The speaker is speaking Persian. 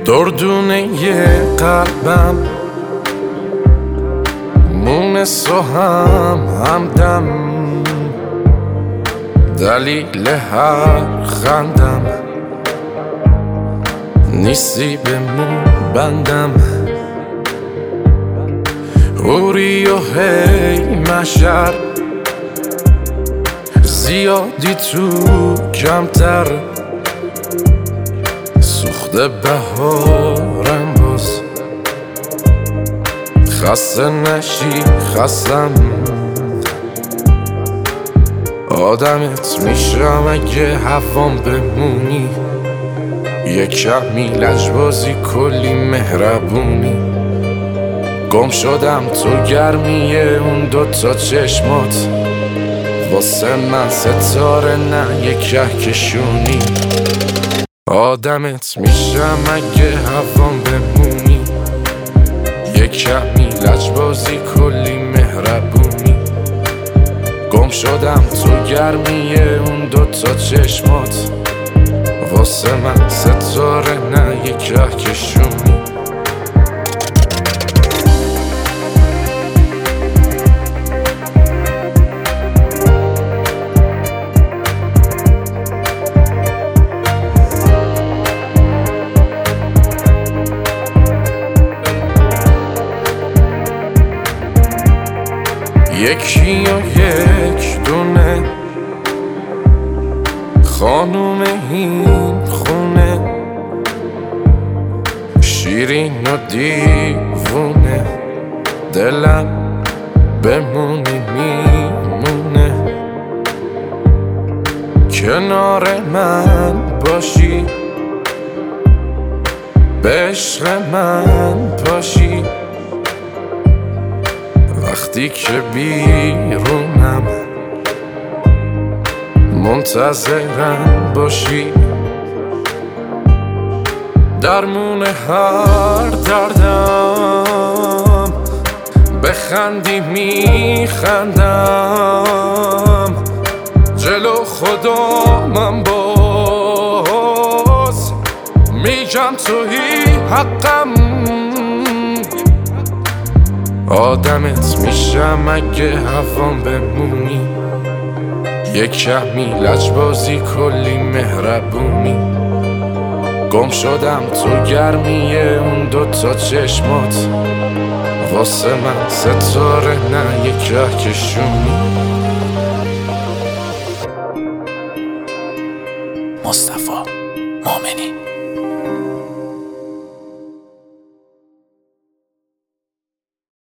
دردونه قلبم مونس و همدم، دلیل هر خندم نیستی به مون بندم. اوری و هی مشر زیادی تو کمتر، سوخته بهارم باز خسته نشی خستم. آدمت میشم اگه هوام بمونی، یه کمی لجبازی کلی مهربونی. گم شدم تو گرمیه اون دوتا چشمات، واسه من ستاره نه یه کهکشونی. آدمت میشم اگه هوام بمونی، یه کمی لجبازی کلی مهربونی. گم شدم تو گرمیه اون دوتا چشمات، واسه من ستاره نه یه کهکشونی. یکی و یک دونه خانوم این خونه، شیرین و دیوونه، دلم بمونی میمونه. کنار من باشی، به عشق من پاشی، وقتی که بیرونم منتظرم باشی. درمون هر دردم بخندی میخندم، جلو خدا من باز میگم تویی حقم. آدمت میشم اگه هوام بمونی، یه کمی لجبازی کلی مهربونی. گم شدم تو گرمیه اون دوتا چشمات، واسه من ستاره نه یه کهکشونی. مصطفی مومنی.